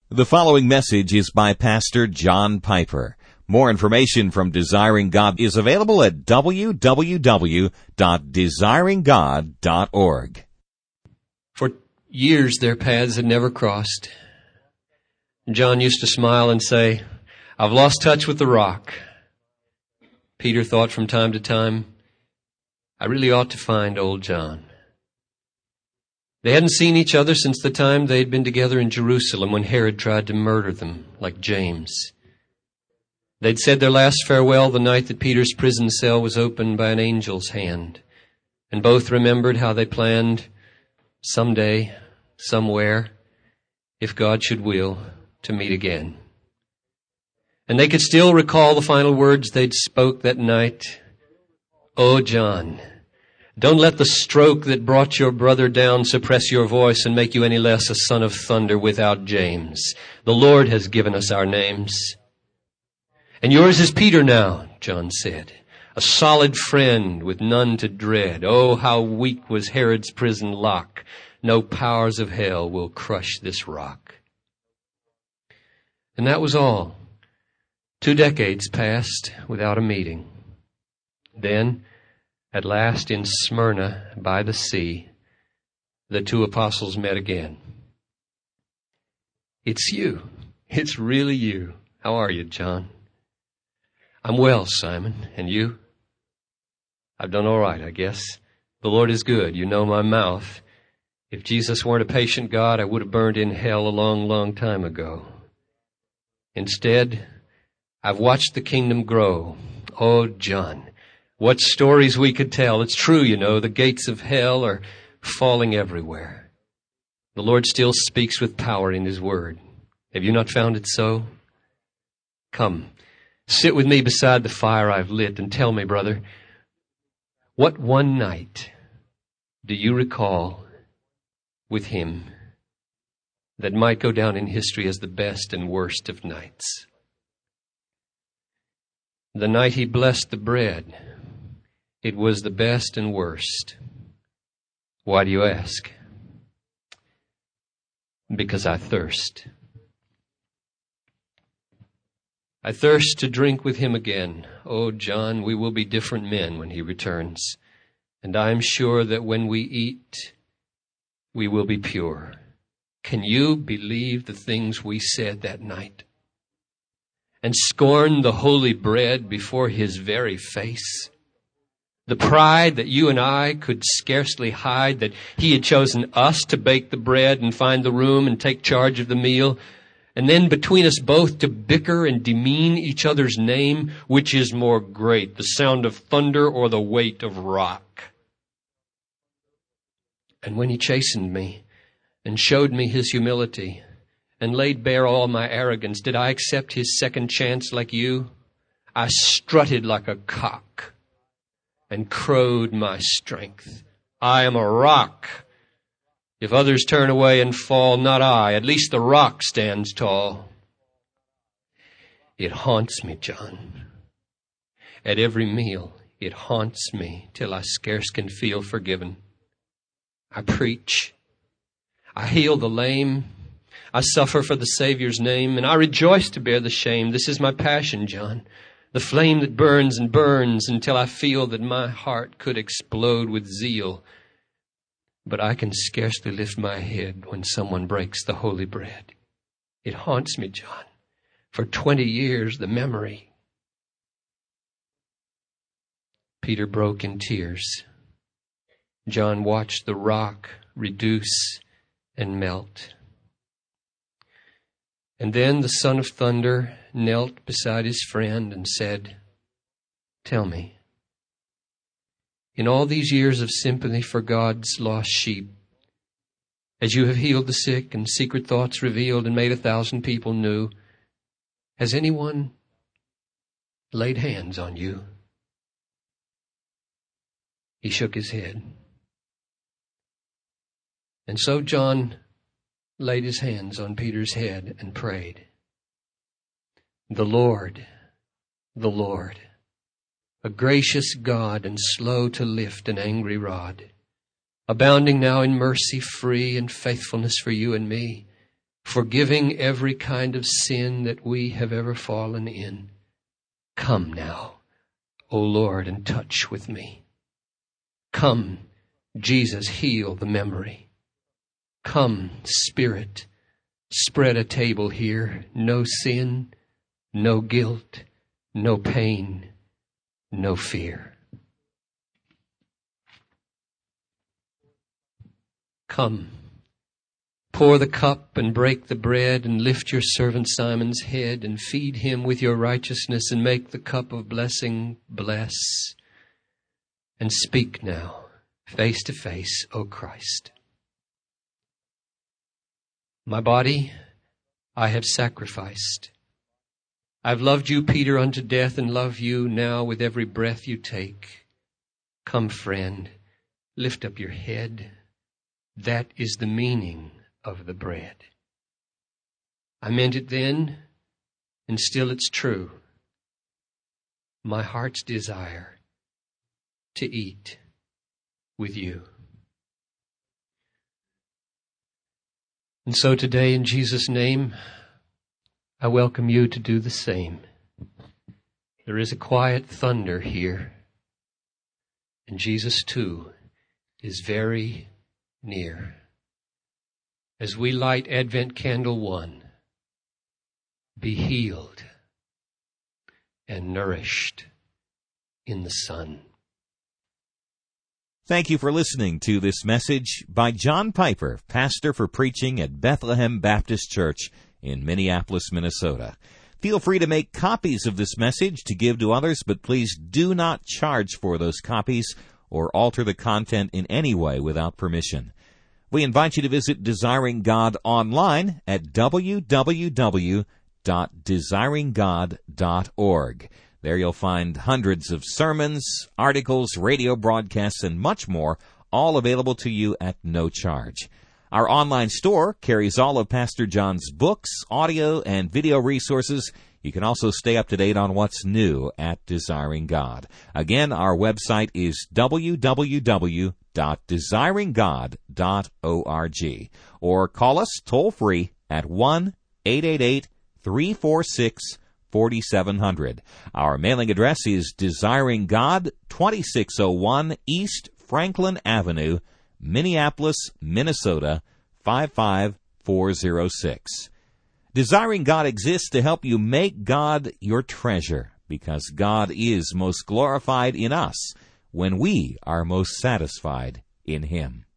The following message is by Pastor John Piper. More information from Desiring God is available at www.desiringgod.org. For years their paths had never crossed. John used to smile and say, "I've lost touch with the rock." Peter thought from time to time, "I really ought to find old John." They hadn't seen each other since the time they'd been together in Jerusalem when Herod tried to murder them, like James. They'd said their last farewell the night that Peter's prison cell was opened by an angel's hand, and both remembered how they planned someday, somewhere, if God should will, to meet again. And they could still recall the final words they'd spoke that night. "Oh, John, don't let the stroke that brought your brother down suppress your voice and make you any less a son of thunder without James. The Lord has given us our names. And yours is Peter now," John said, "a solid friend with none to dread. Oh, how weak was Herod's prison lock. No powers of hell will crush this rock." And that was all. 2 decades passed without a meeting. Then, at last in Smyrna by the sea, the 2 apostles met again. "It's you. It's really you. How are you, John?" "I'm well, Simon. And you?" "I've done all right, I guess. The Lord is good. You know my mouth. If Jesus weren't a patient God, I would have burned in hell a long, long time ago. Instead, I've watched the kingdom grow. Oh, John, what stories we could tell. It's true, you know, the gates of hell are falling everywhere. The Lord still speaks with power in His word. Have you not found it so? Come, sit with me beside the fire I've lit and tell me, brother, what one night do you recall with Him that might go down in history as the best and worst of nights? The night He blessed the bread, it was the best and worst. Why do you ask? Because I thirst. I thirst to drink with Him again. Oh, John, we will be different men when He returns. And I am sure that when we eat, we will be pure. Can you believe the things we said that night? And scorn the holy bread before His very face? The pride that you and I could scarcely hide, that He had chosen us to bake the bread and find the room and take charge of the meal, and then between us both to bicker and demean each other's name, which is more great, the sound of thunder or the weight of rock? And when He chastened me and showed me His humility and laid bare all my arrogance, did I accept His second chance like you? I strutted like a cock and crowed my strength. I am a rock. If others turn away and fall, not I. At least the rock stands tall. It haunts me, John. At every meal, it haunts me till I scarce can feel forgiven. I preach. I heal the lame. I suffer for the Savior's name, and I rejoice to bear the shame. This is my passion, John, the flame that burns and burns until I feel that my heart could explode with zeal. But I can scarcely lift my head when someone breaks the holy bread. It haunts me, John. For 20 years, the memory. Peter broke in tears. John watched the rock reduce and melt. And then the Son of Thunder knelt beside his friend and said, "Tell me, in all these years of sympathy for God's lost sheep, as you have healed the sick and secret thoughts revealed and made 1,000 people new, has anyone laid hands on you?" He shook his head. And so John laid his hands on Peter's head and prayed. The Lord, a gracious God and slow to lift an angry rod, abounding now in mercy, free and faithfulness for you and me, forgiving every kind of sin that we have ever fallen in. Come now, O Lord, and touch with me. Come, Jesus, heal the memory. Come, Spirit, spread a table here. No sin, no guilt, no pain, no fear. Come, pour the cup and break the bread, and lift your servant Simon's head, and feed him with your righteousness, and make the cup of blessing bless. And speak now, face to face, O Christ. My body I have sacrificed. I've loved you, Peter, unto death, and love you now with every breath you take. Come, friend, lift up your head. That is the meaning of the bread. I meant it then, and still it's true. My heart's desire to eat with you. And so today, in Jesus' name, I welcome you to do the same. There is a quiet thunder here, and Jesus too is very near. As we light Advent Candle 1, be healed and nourished in the sun. Thank you for listening to this message by John Piper, pastor for preaching at Bethlehem Baptist Church in Minneapolis, Minnesota. Feel free to make copies of this message to give to others, but please do not charge for those copies or alter the content in any way without permission. We invite you to visit Desiring God online at www.desiringgod.org. There you'll find hundreds of sermons, articles, radio broadcasts, and much more, all available to you at no charge. Our online store carries all of Pastor John's books, audio, and video resources. You can also stay up to date on what's new at Desiring God. Again, our website is www.desiringgod.org. Or call us toll-free at 1-888-346-4700. Our mailing address is Desiring God, 2601 East Franklin Avenue, Minneapolis, Minnesota, 55406. Desiring God exists to help you make God your treasure, because God is most glorified in us when we are most satisfied in Him.